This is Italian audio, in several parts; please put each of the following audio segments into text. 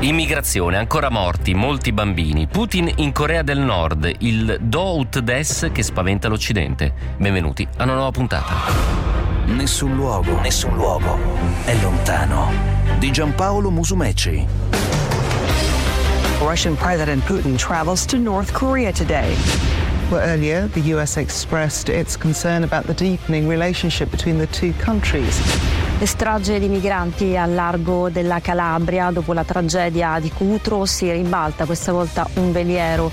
Immigrazione, ancora morti, molti bambini. Putin in Corea del Nord, il Do Ut Des che spaventa l'Occidente. Benvenuti a una nuova puntata. Nessun luogo è lontano. Di Giampaolo Musumeci. Russian President Putin travels to North Korea today. Well, earlier, the US expressed its concern about the deepening relationship between the two countries. Le strage di migranti al largo della Calabria, dopo la tragedia di Cutro, si ribalta questa volta un veliero.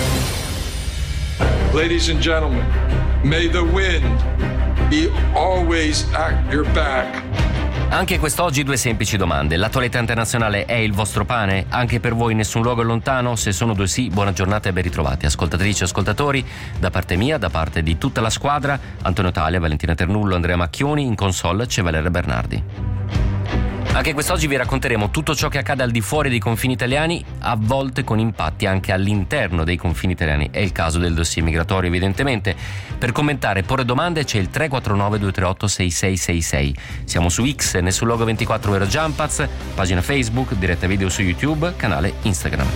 Ladies and gentlemen, may the wind be always at your back. Anche quest'oggi due semplici domande. L'attualità internazionale è il vostro pane? Anche per voi nessun luogo è lontano? Se sono due sì, buona giornata e ben ritrovati. Ascoltatrici e ascoltatori, da parte mia, da parte di tutta la squadra, Antonio Talia, Valentina Ternullo, Andrea Macchioni, in console c'è Valeria Bernardi. Anche quest'oggi vi racconteremo tutto ciò che accade al di fuori dei confini italiani, a volte con impatti anche all'interno dei confini italiani. È il caso del dossier migratorio, evidentemente. Per commentare e porre domande c'è il 349-238-6666. Siamo su X, nessun logo 24 vero Jumpaz, pagina Facebook, diretta video su YouTube, canale Instagram.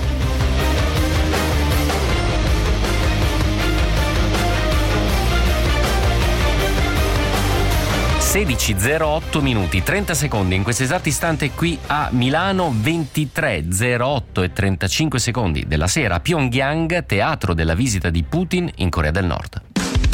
16:08 minuti, 30 secondi in questo esatto istante qui a Milano, 23:08 e 35 secondi della sera a Pyongyang, teatro della visita di Putin in Corea del Nord.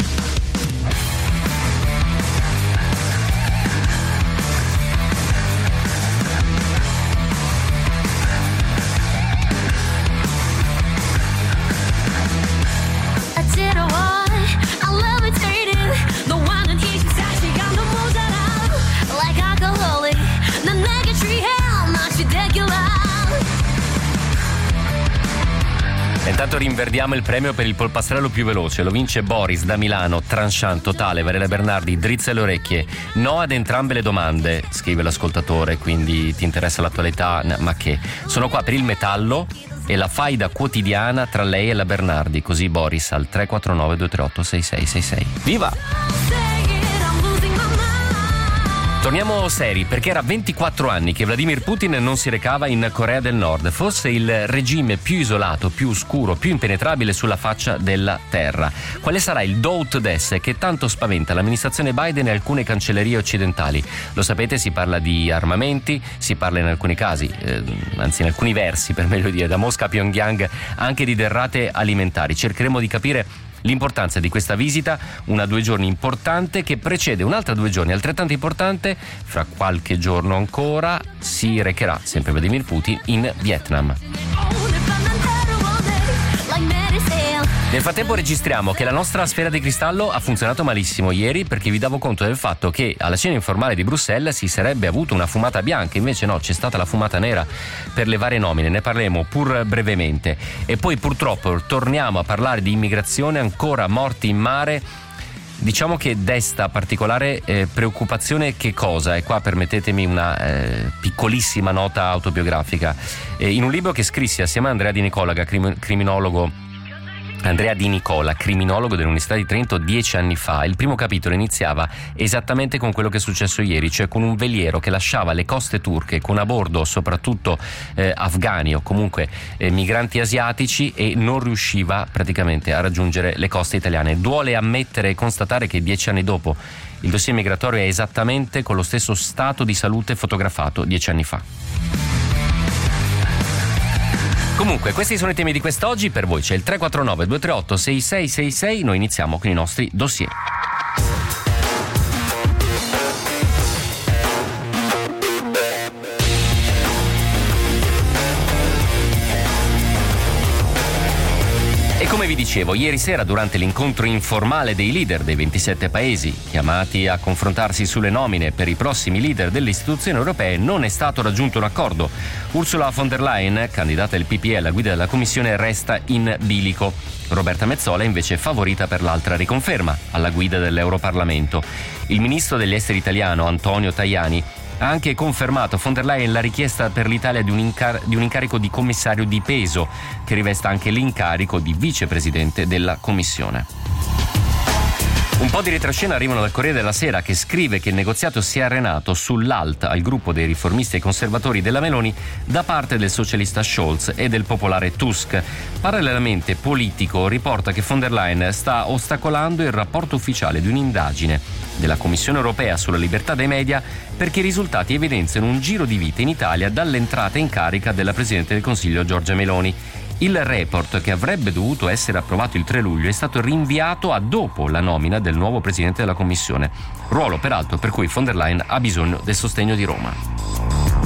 Intanto rinverdiamo il premio per il polpastrello più veloce. Lo vince Boris da Milano, tranchant totale. Valeria Bernardi, drizza le orecchie. No ad entrambe le domande, scrive l'ascoltatore, quindi ti interessa l'attualità? Ma che? Sono qua per il metallo e la faida quotidiana tra lei e la Bernardi. Così Boris al 349-238-6666. Viva! Torniamo seri, perché era 24 anni che Vladimir Putin non si recava in Corea del Nord, forse il regime più isolato, più oscuro, più impenetrabile sulla faccia della terra. Quale sarà il Do Ut Des che tanto spaventa l'amministrazione Biden e alcune cancellerie occidentali? Lo sapete, si parla di armamenti, si parla in alcuni casi, anzi in alcuni versi per meglio dire, da Mosca a Pyongyang, anche di derrate alimentari. Cercheremo di capire l'importanza di questa visita, una 2 giorni importante che precede un'altra 2 giorni altrettanto importante. Fra qualche giorno ancora si recherà sempre Vladimir Putin in Vietnam. Nel frattempo registriamo che la nostra sfera di cristallo ha funzionato malissimo ieri, perché vi davo conto del fatto che alla cena informale di Bruxelles si sarebbe avuto una fumata bianca, invece no, c'è stata la fumata nera per le varie nomine, ne parleremo pur brevemente. E poi purtroppo torniamo a parlare di immigrazione, ancora morti in mare. Diciamo che desta particolare preoccupazione che cosa? E qua permettetemi una piccolissima nota autobiografica. In un libro che scrissi assieme a Andrea Di Nicola, criminologo dell'Università di Trento 10 anni fa, il primo capitolo iniziava esattamente con quello che è successo ieri, cioè con un veliero che lasciava le coste turche con a bordo soprattutto afghani o comunque migranti asiatici e non riusciva praticamente a raggiungere le coste italiane. Duole ammettere e constatare che 10 anni dopo il dossier migratorio è esattamente con lo stesso stato di salute fotografato 10 anni fa. Comunque, questi sono i temi di quest'oggi. Per voi c'è il 349-238-6666. Noi iniziamo con i nostri dossier. Come vi dicevo, ieri sera durante l'incontro informale dei leader dei 27 paesi chiamati a confrontarsi sulle nomine per i prossimi leader delle istituzioni europee non è stato raggiunto un accordo. Ursula von der Leyen, candidata del PPE alla guida della Commissione, resta in bilico. Roberta Metsola invece è favorita per l'altra riconferma alla guida dell'Europarlamento. Il ministro degli esteri italiano Antonio Tajani ha anche confermato von der Leyen la richiesta per l'Italia di un incarico di commissario di peso, che rivesta anche l'incarico di vicepresidente della Commissione. Un po' di retroscena arrivano dal Corriere della Sera, che scrive che il negoziato si è arenato sull'alt al gruppo dei riformisti e conservatori della Meloni da parte del socialista Scholz e del popolare Tusk. Parallelamente, Politico riporta che von der Leyen sta ostacolando il rapporto ufficiale di un'indagine della Commissione europea sulla libertà dei media, perché i risultati evidenziano un giro di vite in Italia dall'entrata in carica della Presidente del Consiglio Giorgia Meloni. Il report, che avrebbe dovuto essere approvato il 3 luglio, è stato rinviato a dopo la nomina del nuovo Presidente della Commissione, ruolo peraltro per cui von der Leyen ha bisogno del sostegno di Roma.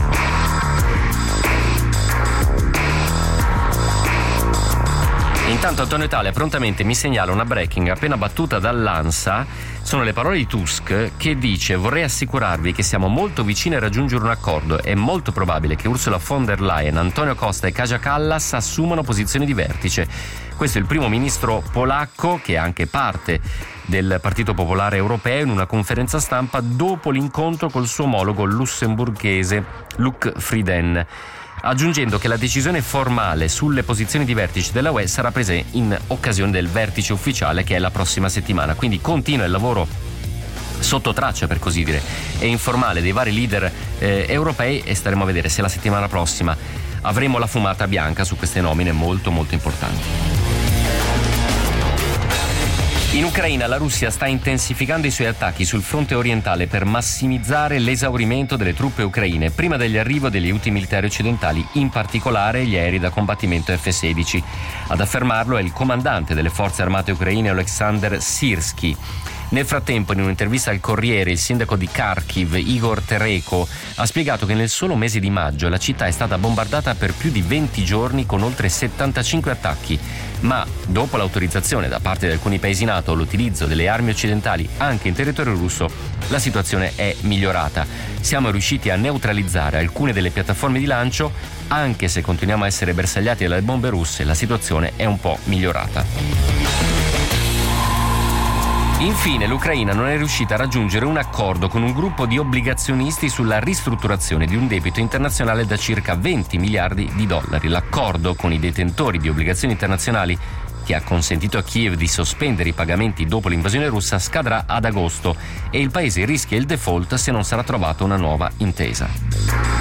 Intanto Antonio Italia prontamente mi segnala una breaking appena battuta dall'ANSA. Sono le parole di Tusk, che dice: vorrei assicurarvi che siamo molto vicini a raggiungere un accordo. È molto probabile che Ursula von der Leyen, Antonio Costa e Kaja Kallas assumano posizioni di vertice. Questo è il primo ministro polacco, che è anche parte del Partito Popolare Europeo, in una conferenza stampa dopo l'incontro col suo omologo lussemburghese Luc Frieden, aggiungendo che la decisione formale sulle posizioni di vertice della UE sarà presa in occasione del vertice ufficiale, che è la prossima settimana. Quindi continua il lavoro sotto traccia, per così dire, e informale dei vari leader europei, e staremo a vedere se la settimana prossima avremo la fumata bianca su queste nomine molto molto importanti. In Ucraina la Russia sta intensificando i suoi attacchi sul fronte orientale per massimizzare l'esaurimento delle truppe ucraine prima dell'arrivo degli aiuti militari occidentali, in particolare gli aerei da combattimento F-16. Ad affermarlo è il comandante delle forze armate ucraine Oleksandr Syrskyi. Nel frattempo, in un'intervista al Corriere, il sindaco di Kharkiv, Igor Tereko, ha spiegato che nel solo mese di maggio la città è stata bombardata per più di 20 giorni con oltre 75 attacchi. Ma dopo l'autorizzazione da parte di alcuni paesi NATO all'utilizzo delle armi occidentali anche in territorio russo, la situazione è migliorata. Siamo riusciti a neutralizzare alcune delle piattaforme di lancio, anche se continuiamo a essere bersagliati dalle bombe russe, la situazione è un po' migliorata. Infine, l'Ucraina non è riuscita a raggiungere un accordo con un gruppo di obbligazionisti sulla ristrutturazione di un debito internazionale da circa 20 miliardi di dollari. L'accordo con i detentori di obbligazioni internazionali, che ha consentito a Kiev di sospendere i pagamenti dopo l'invasione russa, scadrà ad agosto e il paese rischia il default se non sarà trovata una nuova intesa.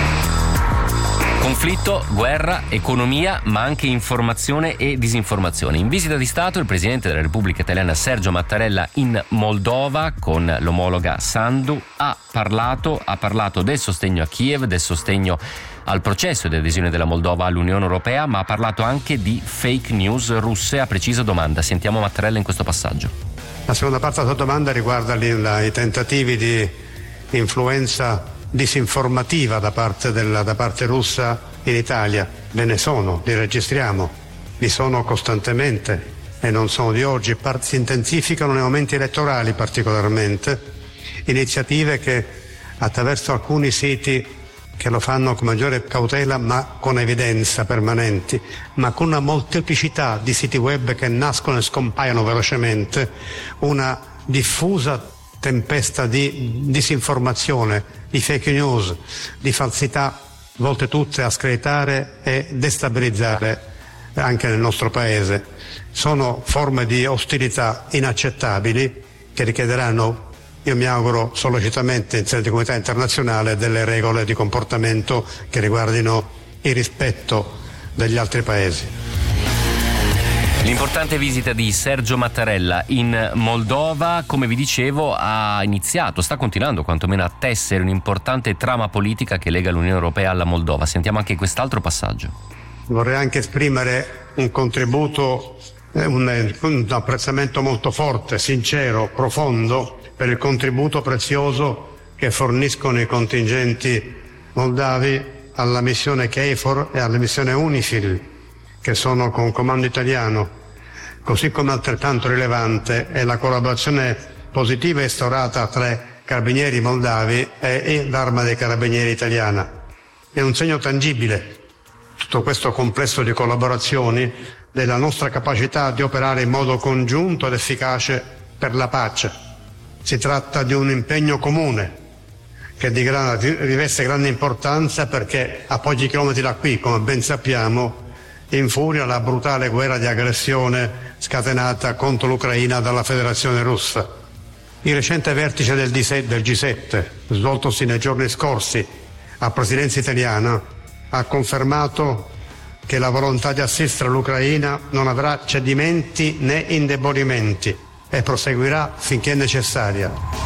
Conflitto, guerra, economia, ma anche informazione e disinformazione. In visita di Stato il Presidente della Repubblica Italiana Sergio Mattarella in Moldova con l'omologa Sandu ha parlato del sostegno a Kiev, del sostegno al processo di adesione della Moldova all'Unione Europea, ma ha parlato anche di fake news russe a precisa domanda. Sentiamo Mattarella in questo passaggio. La seconda parte della tua domanda riguarda i tentativi di influenza disinformativa da parte russa in Italia. Ve ne sono, li registriamo, vi sono costantemente e non sono di oggi, si intensificano nei momenti elettorali particolarmente, iniziative che attraverso alcuni siti che lo fanno con maggiore cautela ma con evidenza permanenti, ma con una molteplicità di siti web che nascono e scompaiono velocemente, una diffusa tempesta di disinformazione, di fake news, di falsità, volte tutte a screditare e destabilizzare anche nel nostro paese. Sono forme di ostilità inaccettabili che richiederanno, io mi auguro sollecitamente in sede di comunità internazionale, delle regole di comportamento che riguardino il rispetto degli altri paesi. L'importante visita di Sergio Mattarella in Moldova, come vi dicevo, sta continuando quantomeno a tessere un'importante trama politica che lega l'Unione Europea alla Moldova. Sentiamo anche quest'altro passaggio. Vorrei anche esprimere un contributo, un apprezzamento molto forte, sincero, profondo per il contributo prezioso che forniscono i contingenti moldavi alla missione KFOR e alla missione UNIFIL, che sono con comando italiano. Così come altrettanto rilevante è la collaborazione positiva instaurata tra carabinieri moldavi e l'Arma dei Carabinieri italiana. È un segno tangibile, tutto questo complesso di collaborazioni, della nostra capacità di operare in modo congiunto ed efficace per la pace. Si tratta di un impegno comune che riveste grande importanza perché a pochi chilometri da qui, come ben sappiamo, infuria la brutale guerra di aggressione scatenata contro l'Ucraina dalla Federazione Russa. Il recente vertice del G7, svoltosi nei giorni scorsi a presidenza italiana, ha confermato che la volontà di assistere l'Ucraina non avrà cedimenti né indebolimenti e proseguirà finché è necessaria.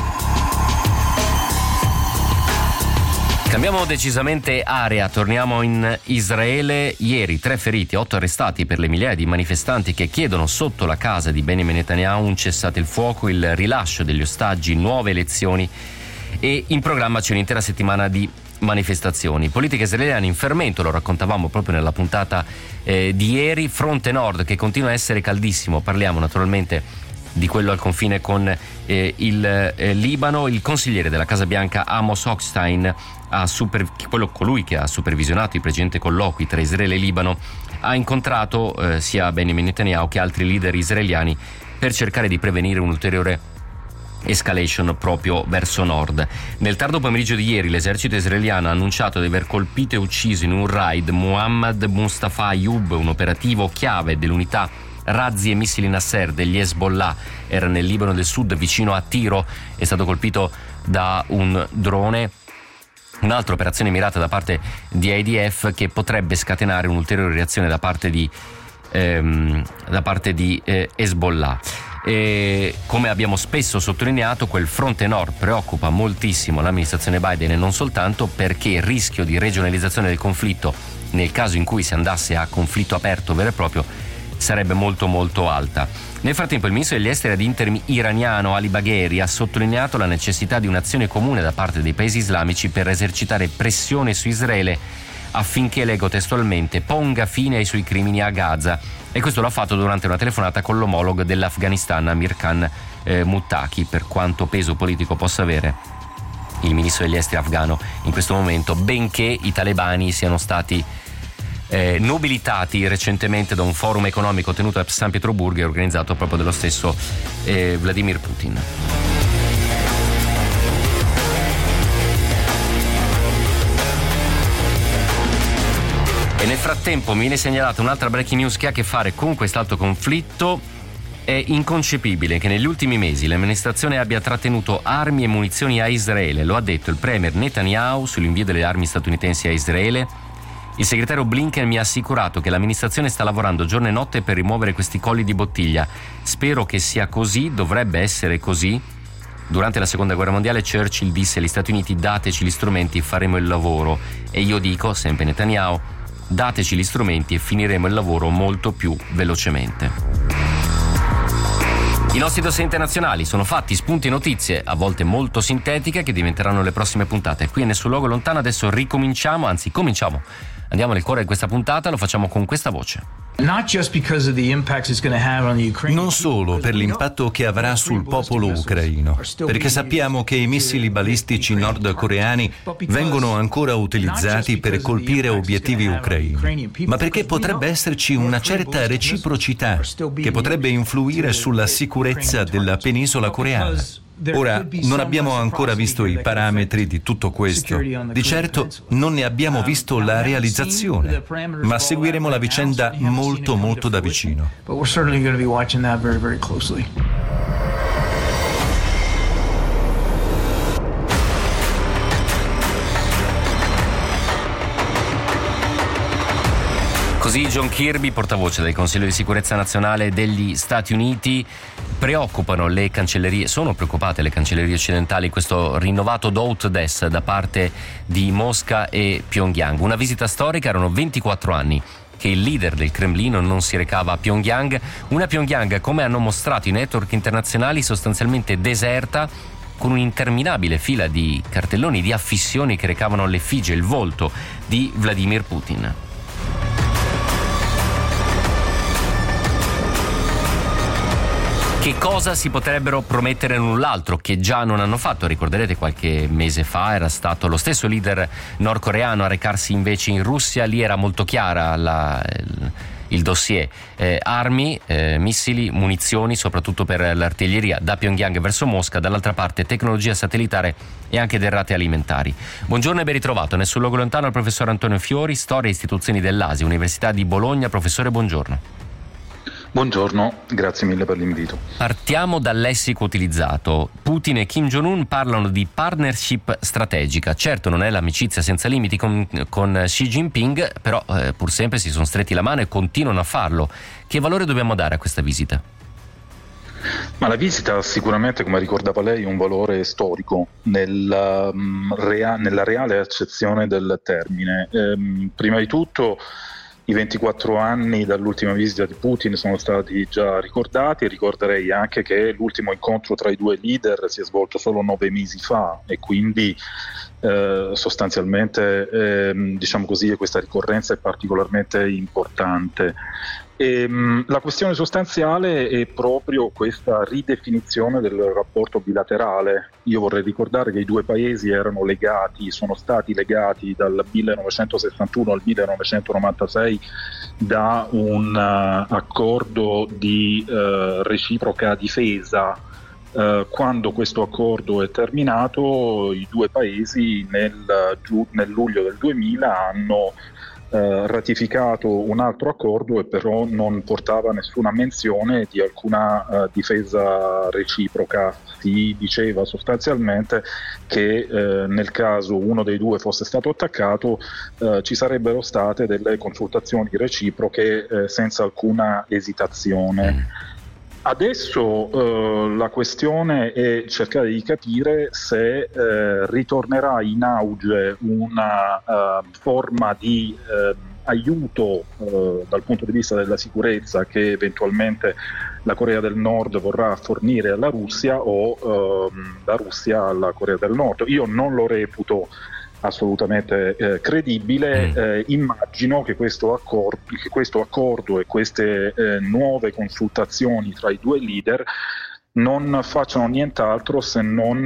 Cambiamo decisamente area, torniamo in Israele. Ieri 3 feriti, 8 arrestati per le migliaia di manifestanti che chiedono sotto la casa di Benjamin Netanyahu un cessate il fuoco, il rilascio degli ostaggi, nuove elezioni e in programma c'è un'intera settimana di manifestazioni. Politica israeliana in fermento, lo raccontavamo proprio nella puntata di ieri. Fronte nord che continua a essere caldissimo, parliamo naturalmente di quello al confine con il Libano. Il consigliere della Casa Bianca Amos Hochstein, colui che ha supervisionato i precedenti colloqui tra Israele e Libano, ha incontrato sia Benjamin Netanyahu che altri leader israeliani per cercare di prevenire un'ulteriore escalation proprio verso nord. Nel tardo pomeriggio di ieri l'esercito israeliano ha annunciato di aver colpito e ucciso in un raid Muhammad Mustafa Ayoub, un operativo chiave dell'unità razzi e missili Nasser degli Hezbollah. Era nel Libano del Sud vicino a Tiro, è stato colpito da un drone. Un'altra operazione mirata da parte di IDF che potrebbe scatenare un'ulteriore reazione da parte di Hezbollah. E come abbiamo spesso sottolineato, quel fronte nord preoccupa moltissimo l'amministrazione Biden e non soltanto, perché il rischio di regionalizzazione del conflitto nel caso in cui si andasse a conflitto aperto vero e proprio sarebbe molto molto alta. Nel frattempo il ministro degli esteri ad interim iraniano Ali Bagheri ha sottolineato la necessità di un'azione comune da parte dei paesi islamici per esercitare pressione su Israele affinché, leggo testualmente, ponga fine ai suoi crimini a Gaza, e questo l'ha fatto durante una telefonata con l'omologo dell'Afghanistan Amir Khan Muttaqi. Per quanto peso politico possa avere il ministro degli esteri afghano in questo momento, benché i talebani siano stati nobilitati recentemente da un forum economico tenuto a San Pietroburgo e organizzato proprio dallo stesso Vladimir Putin. E nel frattempo mi viene segnalata un'altra breaking news che ha a che fare con quest'altro conflitto. È inconcepibile che negli ultimi mesi l'amministrazione abbia trattenuto armi e munizioni a Israele, lo ha detto il premier Netanyahu sull'invio delle armi statunitensi a Israele. Il segretario Blinken mi ha assicurato che l'amministrazione sta lavorando giorno e notte per rimuovere questi colli di bottiglia. Spero che sia così, dovrebbe essere così. Durante la seconda guerra mondiale Churchill disse agli Stati Uniti: dateci gli strumenti, faremo il lavoro. E io dico, sempre Netanyahu, dateci gli strumenti e finiremo il lavoro molto più velocemente. I nostri dossier internazionali sono fatti, spunti e notizie, a volte molto sintetiche, che diventeranno le prossime puntate. Qui è Nessun Luogo Lontano, adesso cominciamo. Andiamo nel cuore di questa puntata, lo facciamo con questa voce. Non solo per l'impatto che avrà sul popolo ucraino, perché sappiamo che i missili balistici nordcoreani vengono ancora utilizzati per colpire obiettivi ucraini, ma perché potrebbe esserci una certa reciprocità che potrebbe influire sulla sicurezza della penisola coreana. Ora, non abbiamo ancora visto i parametri di tutto questo. Di certo non ne abbiamo visto la realizzazione, ma seguiremo la vicenda molto molto da vicino. Così John Kirby, portavoce del Consiglio di Sicurezza Nazionale degli Stati Uniti. Sono preoccupate le cancellerie occidentali questo rinnovato do ut des da parte di Mosca e Pyongyang. Una visita storica, erano 24 anni che il leader del Cremlino non si recava a Pyongyang, una Pyongyang, come hanno mostrato i network internazionali, sostanzialmente deserta, con un'interminabile fila di cartelloni di affissioni che recavano l'effigie, il volto di Vladimir Putin. Che cosa si potrebbero promettere l'un l'altro che già non hanno fatto? Ricorderete, qualche mese fa era stato lo stesso leader nordcoreano a recarsi invece in Russia. Lì era molto chiara il dossier. Armi, missili, munizioni, soprattutto per l'artiglieria da Pyongyang verso Mosca, dall'altra parte tecnologia satellitare e anche derrate alimentari. Buongiorno e ben ritrovato. Nessun Luogo Lontano al professor Antonio Fiori, Storia e Istituzioni dell'Asia, Università di Bologna. Professore, buongiorno. Buongiorno, grazie mille per l'invito. Partiamo dal lessico utilizzato. Putin e Kim Jong-un parlano di partnership strategica. Certo, non è l'amicizia senza limiti con Xi Jinping, però pur sempre si sono stretti la mano e continuano a farlo. Che valore dobbiamo dare a questa visita? Ma la visita ha sicuramente, come ricordava lei, un valore storico nella reale accezione del termine. Prima di tutto i 24 anni dall'ultima visita di Putin sono stati già ricordati. Ricorderei anche che l'ultimo incontro tra i due leader si è svolto solo 9 mesi fa e quindi sostanzialmente diciamo così, questa ricorrenza è particolarmente importante. La questione sostanziale è proprio questa ridefinizione del rapporto bilaterale. Io vorrei ricordare che i due paesi sono stati legati dal 1961 al 1996 da un accordo di reciproca difesa. Quando questo accordo è terminato, i due paesi nel luglio del 2000 hanno ratificato un altro accordo e però non portava nessuna menzione di alcuna difesa reciproca. Si diceva sostanzialmente che nel caso uno dei due fosse stato attaccato ci sarebbero state delle consultazioni reciproche senza alcuna esitazione. Adesso la questione è cercare di capire se ritornerà in auge una forma di aiuto dal punto di vista della sicurezza che eventualmente la Corea del Nord vorrà fornire alla Russia o la Russia alla Corea del Nord. Io non lo reputo assolutamente credibile. Immagino che questo accordo e queste nuove consultazioni tra i due leader non facciano nient'altro se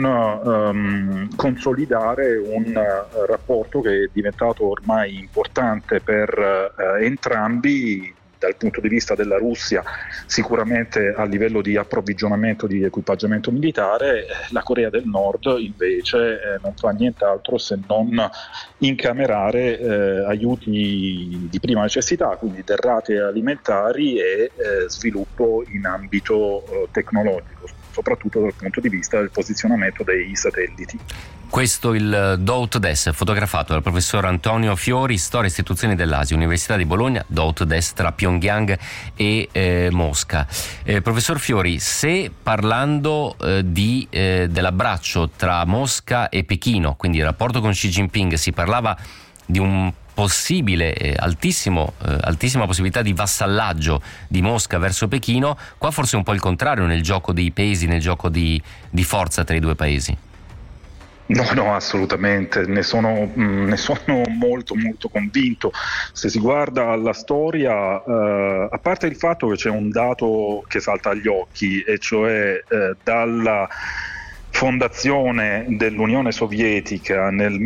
non consolidare un rapporto che è diventato ormai importante per entrambi. Dal punto di vista della Russia sicuramente a livello di approvvigionamento di equipaggiamento militare, la Corea del Nord invece non fa nient'altro se non incamerare aiuti di prima necessità, quindi derrate alimentari e sviluppo in ambito tecnologico, soprattutto dal punto di vista del posizionamento dei satelliti. Questo il Dout Des, fotografato dal professor Antonio Fiori, Storia e Istituzioni dell'Asia, Università di Bologna, Dout Des tra Pyongyang e Mosca. Professor Fiori, se parlando dell'abbraccio tra Mosca e Pechino, quindi il rapporto con Xi Jinping, si parlava di un possibile altissima possibilità di vassallaggio di Mosca verso Pechino, qua forse è un po' il contrario nel gioco dei pesi, nel gioco di forza tra i due paesi. No, assolutamente, ne sono molto convinto. Se si guarda alla storia, a parte il fatto che c'è un dato che salta agli occhi, e cioè dalla fondazione dell'Unione Sovietica nel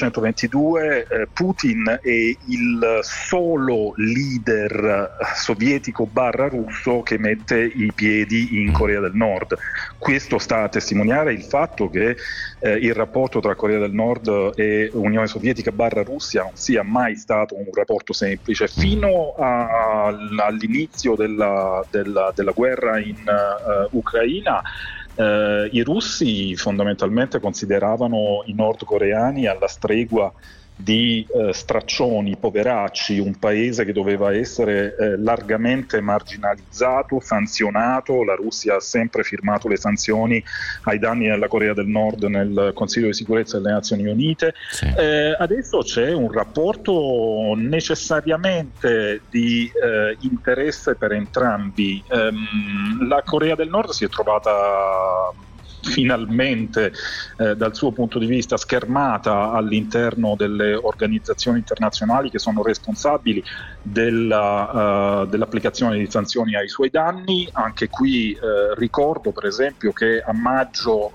1922, Putin è il solo leader sovietico / russo che mette i piedi in Corea del Nord. Questo sta a testimoniare il fatto che il rapporto tra Corea del Nord e Unione Sovietica / Russia non sia mai stato un rapporto semplice. Fino all'inizio della guerra in Ucraina, i russi fondamentalmente consideravano i nordcoreani alla stregua di straccioni, poveracci, un paese che doveva essere largamente marginalizzato, sanzionato. La Russia ha sempre firmato le sanzioni ai danni della Corea del Nord nel Consiglio di sicurezza delle Nazioni Unite. Sì. Adesso c'è un rapporto necessariamente di interesse per entrambi. La Corea del Nord si è trovata finalmente dal suo punto di vista schermata all'interno delle organizzazioni internazionali che sono responsabili dell'applicazione di sanzioni ai suoi danni. Anche qui ricordo per esempio che a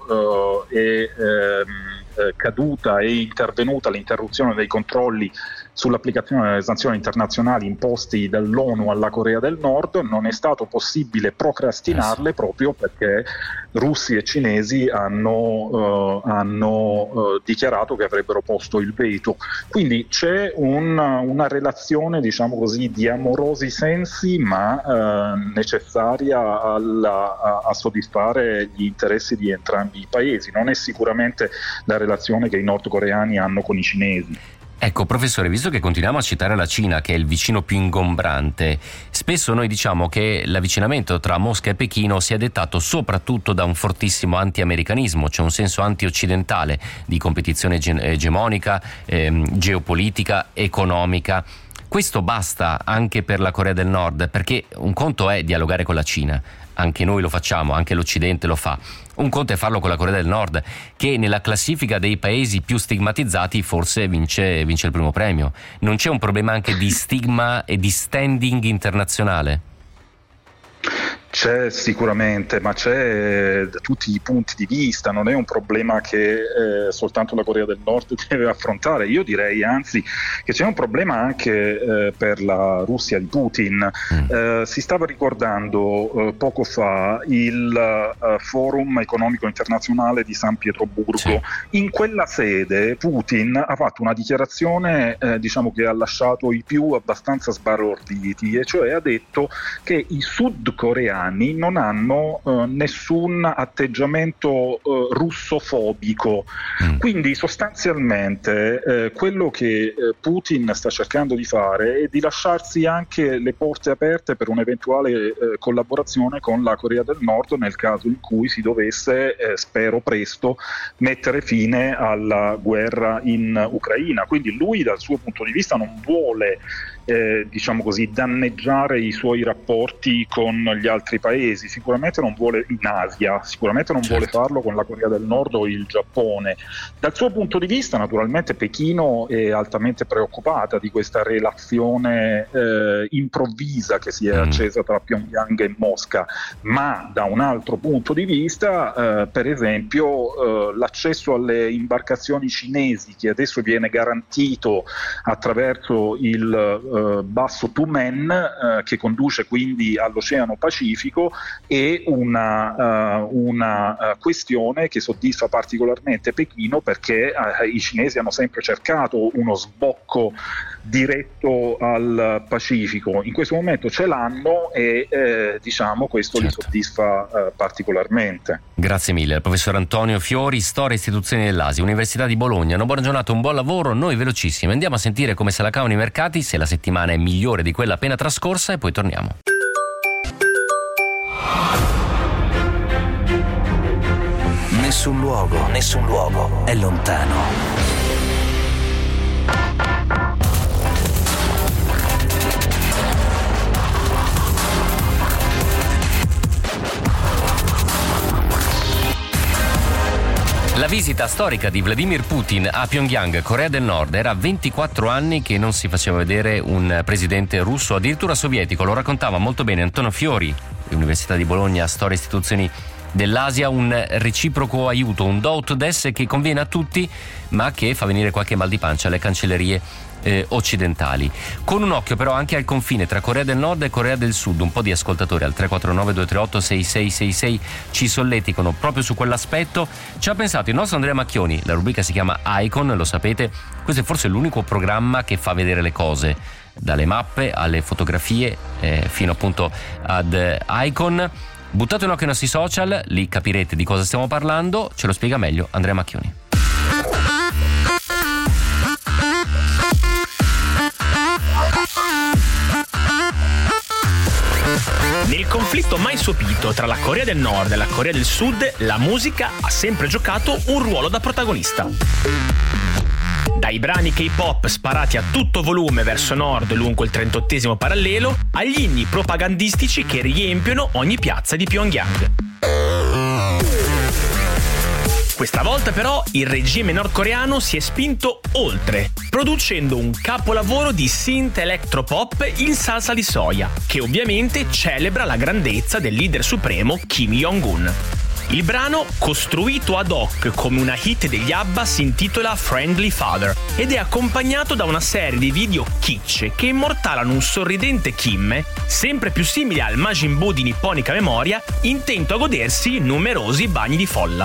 maggio è intervenuta l'interruzione dei controlli sull'applicazione delle sanzioni internazionali imposti dall'ONU alla Corea del Nord, non è stato possibile procrastinarle proprio perché russi e cinesi hanno dichiarato che avrebbero posto il veto. Quindi c'è una relazione, diciamo così, di amorosi sensi, ma necessaria a soddisfare gli interessi di entrambi i paesi. Non è sicuramente la relazione che i nordcoreani hanno con i cinesi. Ecco, professore, visto che continuiamo a citare la Cina, che è il vicino più ingombrante, spesso noi diciamo che l'avvicinamento tra Mosca e Pechino sia dettato soprattutto da un fortissimo anti-americanismo, cioè un senso anti-occidentale di competizione egemonica, geopolitica, economica. Questo basta anche per la Corea del Nord, perché un conto è dialogare con la Cina, anche noi lo facciamo, anche l'Occidente lo fa. Un conto è farlo con la Corea del Nord, che nella classifica dei paesi più stigmatizzati forse vince il primo premio. Non c'è un problema anche di stigma e di standing internazionale? C'è sicuramente, ma c'è da tutti i punti di vista, non è un problema che soltanto la Corea del Nord deve affrontare. Io direi anzi che c'è un problema anche per la Russia di Putin. Si stava ricordando poco fa il Forum economico internazionale di San Pietroburgo. Sì. In quella sede Putin ha fatto una dichiarazione diciamo che ha lasciato i più abbastanza sbalorditi, e cioè ha detto che i sudcoreani non hanno nessun atteggiamento russofobico. Quindi sostanzialmente quello che Putin sta cercando di fare è di lasciarsi anche le porte aperte per un'eventuale collaborazione con la Corea del Nord nel caso in cui si dovesse, spero presto, mettere fine alla guerra in Ucraina. Quindi lui dal suo punto di vista non vuole diciamo così, danneggiare i suoi rapporti con gli altri paesi. Sicuramente non vuole in Asia, sicuramente non vuole farlo con la Corea del Nord o il Giappone. Dal suo punto di vista naturalmente Pechino è altamente preoccupata di questa relazione improvvisa che si è accesa tra Pyongyang e Mosca, ma da un altro punto di vista per esempio l'accesso alle imbarcazioni cinesi, che adesso viene garantito attraverso il Basso Tumen, che conduce quindi all'Oceano Pacifico, è una questione che soddisfa particolarmente Pechino, perché i cinesi hanno sempre cercato uno sbocco diretto al Pacifico. In questo momento ce l'hanno e diciamo questo li soddisfa particolarmente. Grazie mille al professor Antonio Fiori, Storia e Istituzioni dell'Asia, Università di Bologna. Una buona giornata, un buon lavoro. Noi velocissimi andiamo a sentire come se la cavano i mercati, se la settimana è migliore di quella appena trascorsa, e poi torniamo. Nessun luogo è lontano. La visita storica di Vladimir Putin a Pyongyang, Corea del Nord, era 24 anni che non si faceva vedere un presidente russo, addirittura sovietico. Lo raccontava molto bene Antonio Fiori, Università di Bologna, Storia e Istituzioni dell'Asia. Un reciproco aiuto, un do ut des che conviene a tutti, ma che fa venire qualche mal di pancia alle cancellerie occidentali. Con un occhio però anche al confine tra Corea del Nord e Corea del Sud. Un po' di ascoltatori al 349-238-6666 ci solleticano proprio su quell'aspetto. Ci ha pensato il nostro Andrea Macchioni. La rubrica si chiama Icon, lo sapete, questo è forse l'unico programma che fa vedere le cose, dalle mappe alle fotografie fino appunto ad Icon. Buttate un occhio ai nostri social, lì capirete di cosa stiamo parlando. Ce lo spiega meglio Andrea Macchioni. Nel conflitto mai sopito tra la Corea del Nord e la Corea del Sud, la musica ha sempre giocato un ruolo da protagonista. Dai brani K-pop sparati a tutto volume verso nord lungo il 38° parallelo, agli inni propagandistici che riempiono ogni piazza di Pyongyang. Questa volta però il regime nordcoreano si è spinto oltre, producendo un capolavoro di synth electropop in salsa di soia, che ovviamente celebra la grandezza del leader supremo Kim Jong-un. Il brano, costruito ad hoc come una hit degli ABBA, si intitola Friendly Father ed è accompagnato da una serie di video kitsch che immortalano un sorridente Kim, sempre più simile al Majin Buu di nipponica memoria, intento a godersi numerosi bagni di folla.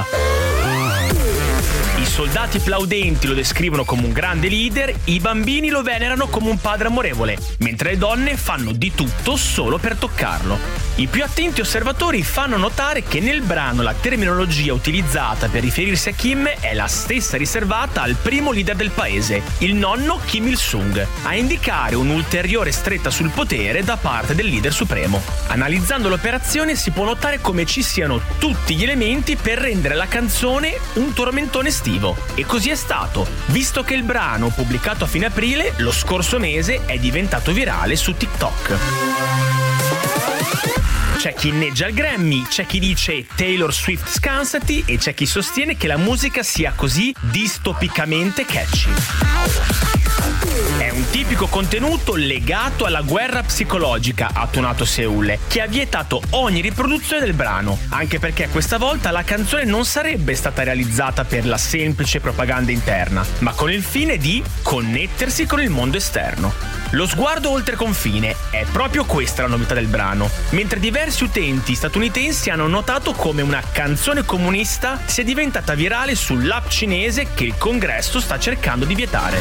I soldati plaudenti lo descrivono come un grande leader, i bambini lo venerano come un padre amorevole, mentre le donne fanno di tutto solo per toccarlo. I più attenti osservatori fanno notare che nel brano la terminologia utilizzata per riferirsi a Kim è la stessa riservata al primo leader del paese, il nonno Kim Il-sung, a indicare un'ulteriore stretta sul potere da parte del leader supremo. Analizzando l'operazione si può notare come ci siano tutti gli elementi per rendere la canzone un tormentone estivo. E così è stato, visto che il brano, pubblicato a fine aprile, lo scorso mese è diventato virale su TikTok. C'è chi inneggia al Grammy, c'è chi dice Taylor Swift scansati e c'è chi sostiene che la musica sia così distopicamente catchy. È un tipico contenuto legato alla guerra psicologica, ha tuonato Seul, che ha vietato ogni riproduzione del brano, anche perché questa volta la canzone non sarebbe stata realizzata per la semplice propaganda interna, ma con il fine di connettersi con il mondo esterno. Lo sguardo oltre confine è proprio questa la novità del brano, mentre diversi utenti statunitensi hanno notato come una canzone comunista sia diventata virale sull'app cinese che il congresso sta cercando di vietare.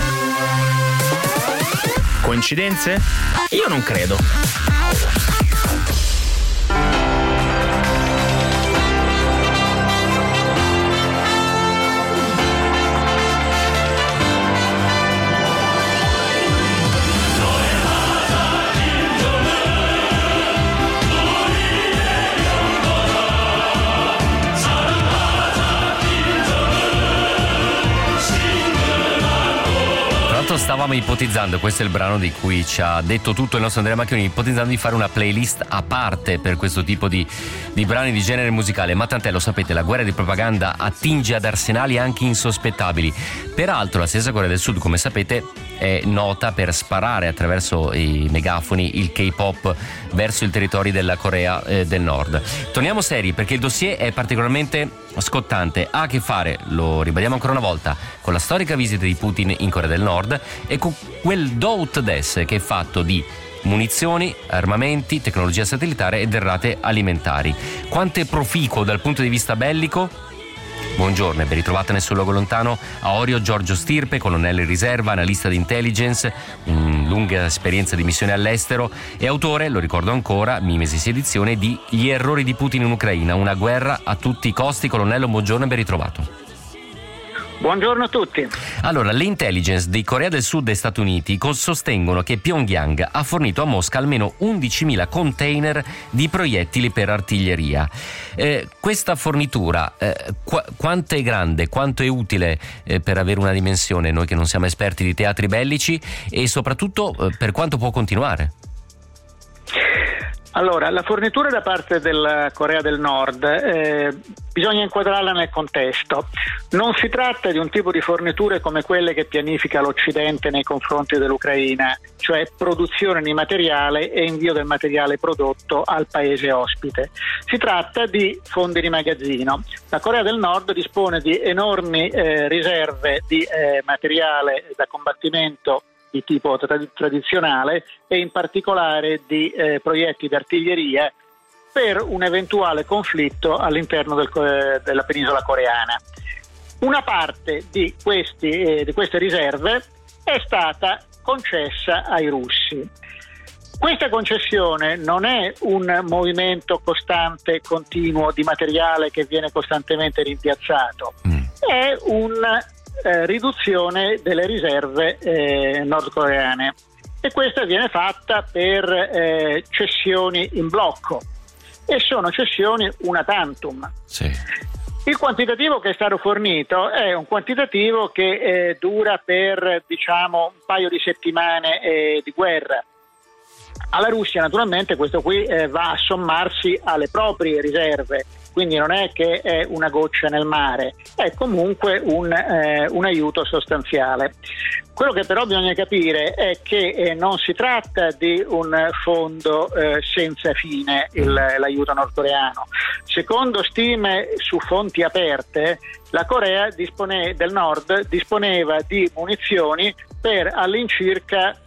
Coincidenze? Io non credo. Stavamo ipotizzando, questo è il brano di cui ci ha detto tutto il nostro Andrea Macchioni, ipotizzando di fare una playlist a parte per questo tipo di brani di genere musicale, ma tant'è, lo sapete, la guerra di propaganda attinge ad arsenali anche insospettabili. Peraltro la stessa Corea del Sud, come sapete, è nota per sparare attraverso i megafoni il K-pop verso il territorio della Corea del Nord. Torniamo seri, perché il dossier è particolarmente scottante, ha a che fare, lo ribadiamo ancora una volta, con la storica visita di Putin in Corea del Nord e con quel do-ut des che è fatto di munizioni, armamenti, tecnologia satellitare e derrate alimentari. Quanto è proficuo dal punto di vista bellico? Buongiorno e ben ritrovata nel suo luogo lontano a Orio Giorgio Stirpe, colonnello in riserva, analista di intelligence, lunga esperienza di missione all'estero e autore, lo ricordo ancora, mimesis edizione di Gli errori di Putin in Ucraina, una guerra a tutti i costi. Colonnello, buongiorno e ben ritrovato. Buongiorno a tutti. Allora, le intelligence di Corea del Sud e Stati Uniti sostengono che Pyongyang ha fornito a Mosca almeno 11.000 container di proiettili per artiglieria. Questa fornitura quanto è grande, quanto è utile per avere una dimensione, noi che non siamo esperti di teatri bellici, e soprattutto per quanto può continuare? Allora, la fornitura da parte della Corea del Nord bisogna inquadrarla nel contesto. Non si tratta di un tipo di forniture come quelle che pianifica l'Occidente nei confronti dell'Ucraina, cioè produzione di materiale e invio del materiale prodotto al paese ospite. Si tratta di fondi di magazzino. La Corea del Nord dispone di enormi riserve di materiale da combattimento di tipo tradizionale e in particolare di proiettili d'artiglieria per un eventuale conflitto all'interno della penisola coreana. Una parte di queste riserve è stata concessa ai russi. Questa concessione non è un movimento costante, continuo di materiale che viene costantemente rimpiazzato, è una riduzione delle riserve nordcoreane, e questa viene fatta per cessioni in blocco, e sono cessioni una tantum. Sì. Il quantitativo che è stato fornito è un quantitativo che dura per un paio di settimane di guerra. Alla Russia naturalmente questo qui va a sommarsi alle proprie riserve, quindi non è che è una goccia nel mare, è comunque un aiuto sostanziale. Quello che però bisogna capire è che non si tratta di un fondo senza fine, l'aiuto nordcoreano. Secondo stime su fonti aperte, la Corea del Nord disponeva di munizioni per all'incirca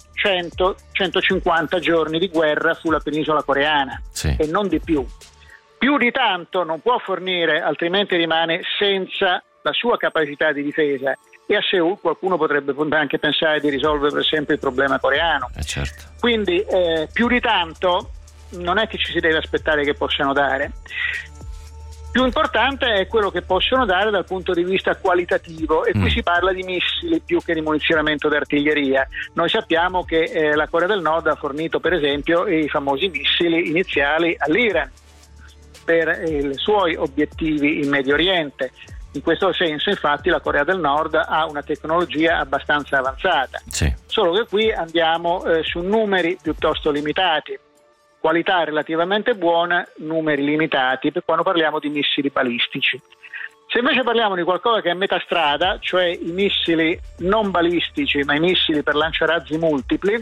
100-150 giorni di guerra sulla penisola coreana, sì, e non di più. Più di tanto non può fornire, altrimenti rimane senza la sua capacità di difesa. E a Seul qualcuno potrebbe anche pensare di risolvere per esempio il problema coreano. Certo. Quindi più di tanto non è che ci si deve aspettare che possano dare. Più importante è quello che possono dare dal punto di vista qualitativo, e qui si parla di missili più che di munizionamento d'artiglieria. Noi sappiamo che la Corea del Nord ha fornito per esempio i famosi missili iniziali all'Iran per i suoi obiettivi in Medio Oriente. In questo senso infatti la Corea del Nord ha una tecnologia abbastanza avanzata, sì, solo che qui andiamo su numeri piuttosto limitati, qualità relativamente buona, numeri limitati per quando parliamo di missili balistici. Se invece parliamo di qualcosa che è a metà strada, cioè i missili non balistici ma i missili per lanciarazzi multipli,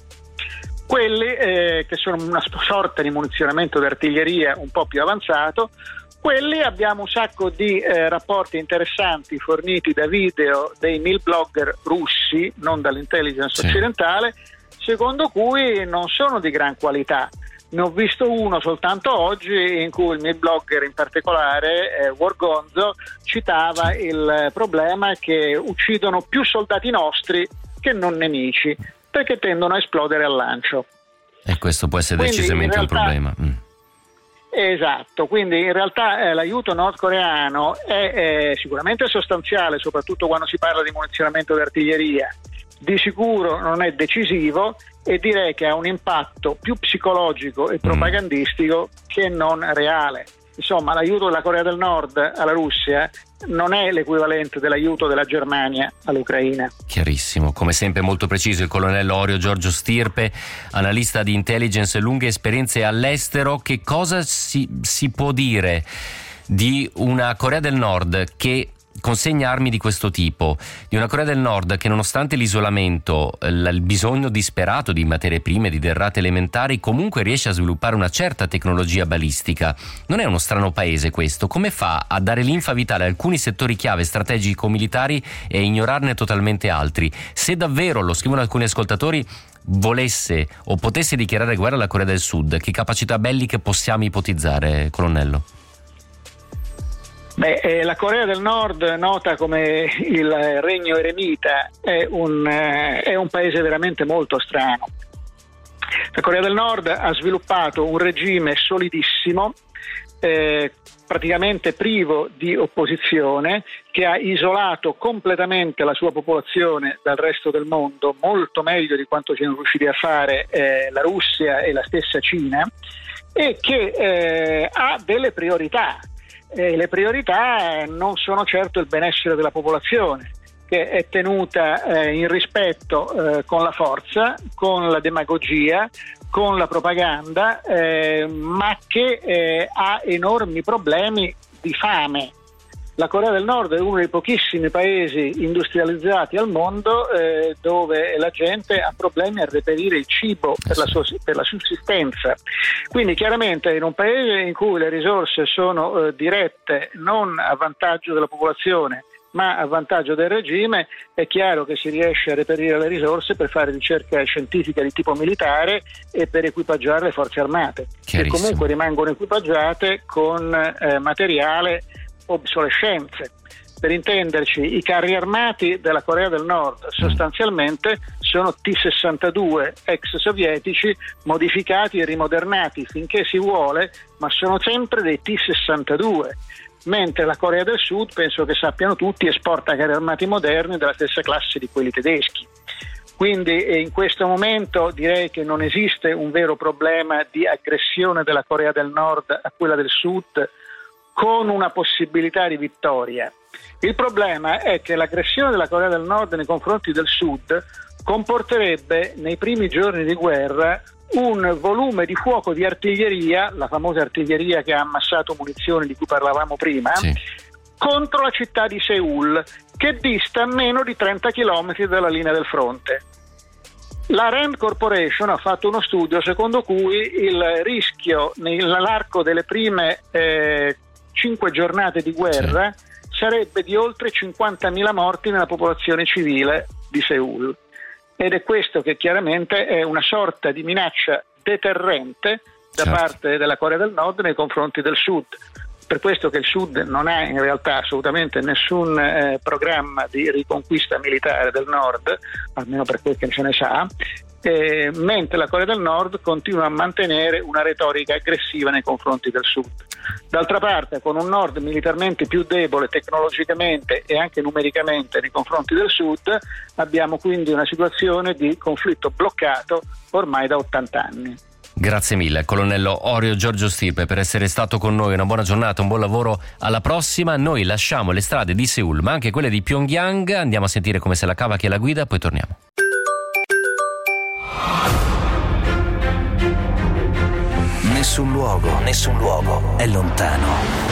quelli che sono una sorta di munizionamento d'artiglieria un po' più avanzato, quelli abbiamo un sacco di rapporti interessanti forniti da video dei milblogger russi, non dall'intelligence occidentale, secondo cui non sono di gran qualità. Ne ho visto uno soltanto oggi in cui il milblogger in particolare, Wargonzo, citava il problema che uccidono più soldati nostri che non nemici, perché tendono a esplodere al lancio. E questo può essere decisamente un problema. Esatto, quindi in realtà l'aiuto nordcoreano è sicuramente sostanziale, soprattutto quando si parla di munizionamento d'artiglieria, di sicuro non è decisivo e direi che ha un impatto più psicologico e propagandistico che non reale. Insomma, l'aiuto della Corea del Nord alla Russia non è l'equivalente dell'aiuto della Germania all'Ucraina. Chiarissimo, come sempre molto preciso il colonnello Orio Giorgio Stirpe, analista di intelligence e lunghe esperienze all'estero. Che cosa si può dire di una Corea del Nord che consegna armi di questo tipo, di una Corea del Nord che nonostante l'isolamento, il bisogno disperato di materie prime, di derrate elementari, comunque riesce a sviluppare una certa tecnologia balistica? Non è uno strano paese questo? Come fa a dare linfa vitale a alcuni settori chiave strategico-militari e a ignorarne totalmente altri? Se davvero, lo scrivono alcuni ascoltatori, volesse o potesse dichiarare guerra alla Corea del Sud, che capacità belliche possiamo ipotizzare, colonnello? La Corea del Nord, nota come il regno eremita, è un paese veramente molto strano. La Corea del Nord ha sviluppato un regime solidissimo, praticamente privo di opposizione, che ha isolato completamente la sua popolazione dal resto del mondo, molto meglio di quanto siano riusciti a fare la Russia e la stessa Cina, e che ha delle priorità. Le priorità non sono certo il benessere della popolazione, che è tenuta in rispetto con la forza, con la demagogia, con la propaganda, ma che ha enormi problemi di fame. La Corea del Nord è uno dei pochissimi paesi industrializzati al mondo dove la gente ha problemi a reperire il cibo per la sussistenza. Quindi chiaramente in un paese in cui le risorse sono dirette non a vantaggio della popolazione ma a vantaggio del regime, è chiaro che si riesce a reperire le risorse per fare ricerca scientifica di tipo militare e per equipaggiare le forze armate, che comunque rimangono equipaggiate con materiale obsolescenze. Per intenderci, i carri armati della Corea del Nord sostanzialmente sono T-62 ex sovietici modificati e rimodernati finché si vuole, ma sono sempre dei T-62, mentre la Corea del Sud, penso che sappiano tutti, esporta carri armati moderni della stessa classe di quelli tedeschi. Quindi in questo momento direi che non esiste un vero problema di aggressione della Corea del Nord a quella del Sud con una possibilità di vittoria. Il problema è che l'aggressione della Corea del Nord nei confronti del Sud comporterebbe nei primi giorni di guerra un volume di fuoco di artiglieria, la famosa artiglieria che ha ammassato munizioni di cui parlavamo prima, sì, contro la città di Seul, che dista meno di 30 km dalla linea del fronte. La Rand Corporation ha fatto uno studio secondo cui il rischio nell'arco delle prime 5 giornate di guerra sarebbe di oltre 50.000 morti nella popolazione civile di Seul, ed è questo che chiaramente è una sorta di minaccia deterrente da parte della Corea del Nord nei confronti del Sud. Per questo che il Sud non ha in realtà assolutamente nessun programma di riconquista militare del Nord, almeno per quel che se ne sa, mentre la Corea del Nord continua a mantenere una retorica aggressiva nei confronti del Sud. D'altra parte, con un Nord militarmente più debole tecnologicamente e anche numericamente nei confronti del Sud, abbiamo quindi una situazione di conflitto bloccato ormai da 80 anni. Grazie mille, colonnello Orio Giorgio Stirpe, per essere stato con noi. Una buona giornata, un buon lavoro, alla prossima. Noi lasciamo le strade di Seul, ma anche quelle di Pyongyang. Andiamo a sentire come se la cava chi è la guida, poi torniamo. Nessun luogo è lontano.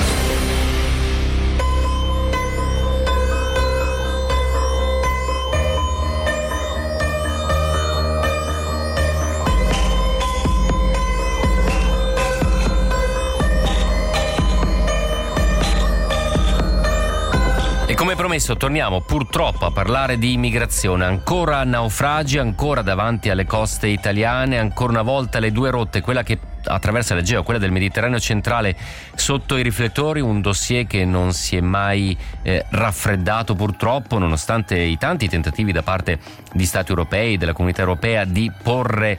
Come promesso torniamo purtroppo a parlare di immigrazione, ancora naufragi, ancora davanti alle coste italiane, ancora una volta le due rotte, quella che attraversa l'Egeo, quella del Mediterraneo centrale, sotto i riflettori, un dossier che non si è mai raffreddato purtroppo, nonostante i tanti tentativi da parte di Stati europei, della Comunità Europea di porre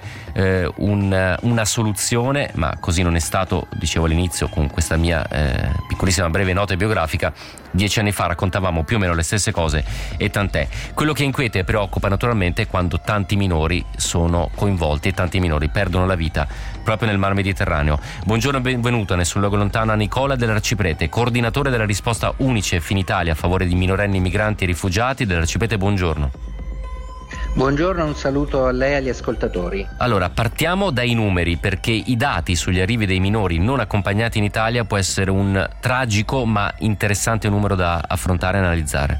una soluzione, ma così non è stato, dicevo all'inizio con questa mia piccolissima breve nota biografica. 10 anni fa raccontavamo più o meno le stesse cose e tant'è. Quello che inquieta e preoccupa naturalmente è quando tanti minori sono coinvolti e tanti minori perdono la vita proprio nel Mar Mediterraneo. Buongiorno e benvenuto a Nessun Luogo Lontano a Nicola dell'Arciprete, coordinatore della risposta UNICEF in Italia a favore di minorenni migranti e rifugiati. Dell'Arciprete, buongiorno. Buongiorno, un saluto a lei e agli ascoltatori. Allora, partiamo dai numeri, perché i dati sugli arrivi dei minori non accompagnati in Italia può essere un tragico ma interessante numero da affrontare e analizzare.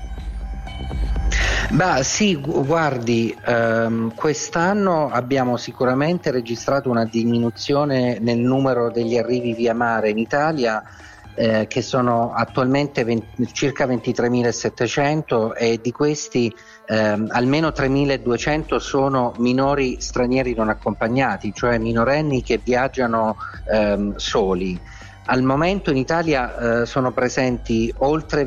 Beh sì, guardi, quest'anno abbiamo sicuramente registrato una diminuzione nel numero degli arrivi via mare in Italia, che sono attualmente circa 23.700 e di questi almeno 3.200 sono minori stranieri non accompagnati, cioè minorenni che viaggiano soli. Al momento in Italia sono presenti oltre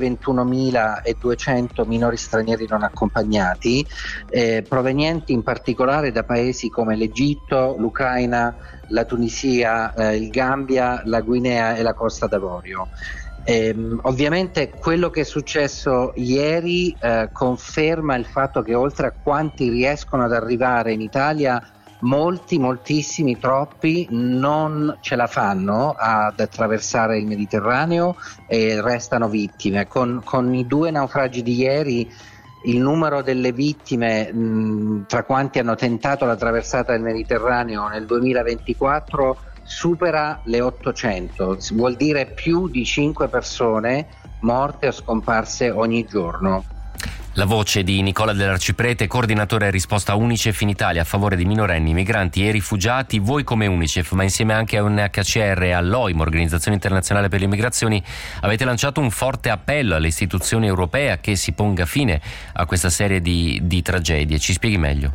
21.200 minori stranieri non accompagnati, provenienti in particolare da paesi come l'Egitto, l'Ucraina, la Tunisia, il Gambia, la Guinea e la Costa d'Avorio. Ovviamente quello che è successo ieri conferma il fatto che oltre a quanti riescono ad arrivare in Italia, moltissimi, troppi non ce la fanno ad attraversare il Mediterraneo e restano vittime. Con i 2 naufragi di ieri il numero delle vittime tra quanti hanno tentato la traversata del Mediterraneo nel 2024 supera le 800, vuol dire più di 5 persone morte o scomparse ogni giorno. La voce di Nicola dell'Arciprete, coordinatore a risposta UNICEF in Italia a favore di minorenni, migranti e rifugiati. Voi come UNICEF, ma insieme anche a UNHCR e all'OIM, Organizzazione Internazionale per le Migrazioni, avete lanciato un forte appello alle istituzioni europee a che si ponga fine a questa serie di tragedie. Ci spieghi meglio?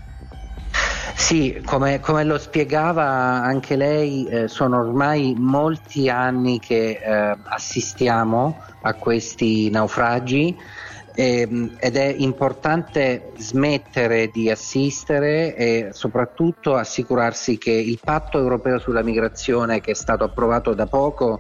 Sì, come lo spiegava anche lei, sono ormai molti anni che assistiamo a questi naufragi. Ed è importante smettere di assistere e soprattutto assicurarsi che il patto europeo sulla migrazione, che è stato approvato da poco,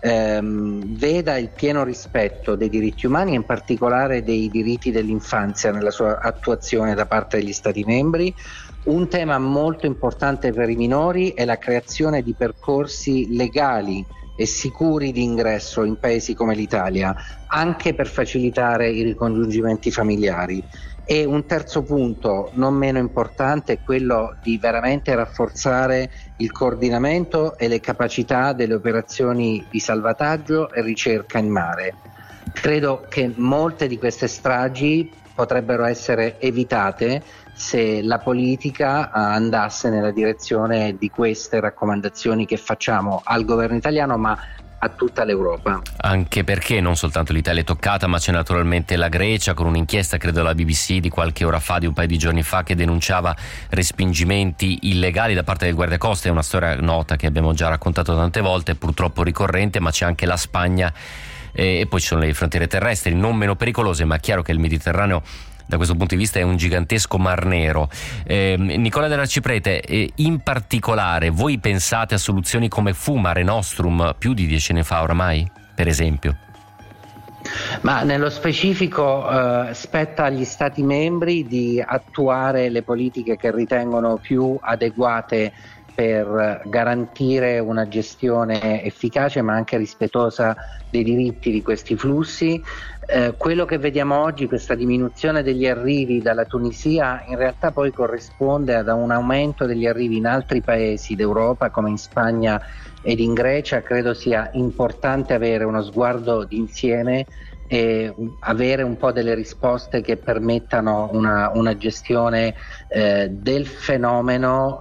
veda il pieno rispetto dei diritti umani e in particolare dei diritti dell'infanzia nella sua attuazione da parte degli Stati membri. Un tema molto importante per i minori è la creazione di percorsi legali e sicuri di ingresso in paesi come l'Italia, anche per facilitare i ricongiungimenti familiari. E un terzo punto, non meno importante, è quello di veramente rafforzare il coordinamento e le capacità delle operazioni di salvataggio e ricerca in mare. Credo che molte di queste stragi potrebbero essere evitate se la politica andasse nella direzione di queste raccomandazioni che facciamo al governo italiano, ma a tutta l'Europa. Anche perché non soltanto l'Italia è toccata, ma c'è naturalmente la Grecia, con un'inchiesta, credo alla BBC di qualche ora fa, di un paio di giorni fa, che denunciava respingimenti illegali da parte del guardacoste. È una storia nota che abbiamo già raccontato tante volte, purtroppo ricorrente, ma c'è anche la Spagna e poi ci sono le frontiere terrestri non meno pericolose, ma è chiaro che il Mediterraneo da questo punto di vista è un gigantesco mar nero. Nicola dell'Arciprete, in particolare voi pensate a soluzioni come fu Mare Nostrum più di 10 anni fa oramai, per esempio? Ma nello specifico spetta agli Stati membri di attuare le politiche che ritengono più adeguate per garantire una gestione efficace ma anche rispettosa dei diritti di questi flussi. Quello che vediamo oggi, questa diminuzione degli arrivi dalla Tunisia, in realtà poi corrisponde ad un aumento degli arrivi in altri paesi d'Europa come in Spagna ed in Grecia. Credo sia importante avere uno sguardo d'insieme e avere un po' delle risposte che permettano una gestione del fenomeno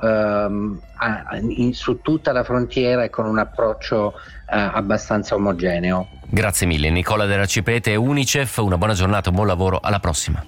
su tutta la frontiera e con un approccio abbastanza omogeneo. Grazie mille Nicola dell'Arciprete e Unicef, una buona giornata, un buon lavoro, alla prossima.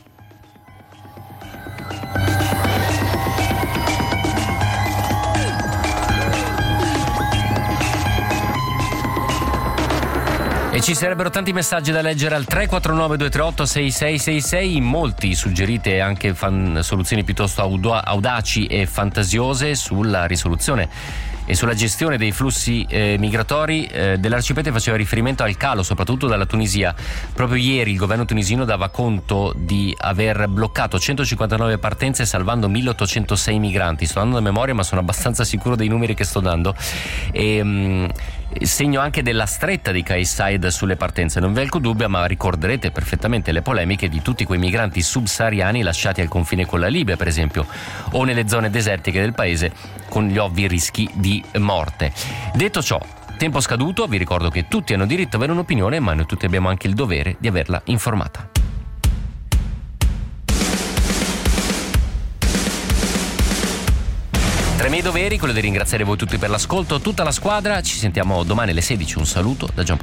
E ci sarebbero tanti messaggi da leggere al 349 238 6666, molti suggerite anche soluzioni piuttosto audaci e fantasiose sulla risoluzione e sulla gestione dei flussi migratori. Dell'Arciprete faceva riferimento al calo soprattutto dalla Tunisia. Proprio ieri il governo tunisino dava conto di aver bloccato 159 partenze salvando 1806 migranti. Sto dando da memoria, ma sono abbastanza sicuro dei numeri che sto dando. Segno anche della stretta di Kais Saied sulle partenze, non vi è alcun dubbio, ma ricorderete perfettamente le polemiche di tutti quei migranti subsahariani lasciati al confine con la Libia, per esempio, o nelle zone desertiche del paese con gli ovvi rischi di morte. Detto ciò, tempo scaduto, vi ricordo che tutti hanno diritto ad avere un'opinione, ma noi tutti abbiamo anche il dovere di averla informata. Tra i miei doveri, quello di ringraziare voi tutti per l'ascolto, tutta la squadra. Ci sentiamo domani alle 16. Un saluto da Gian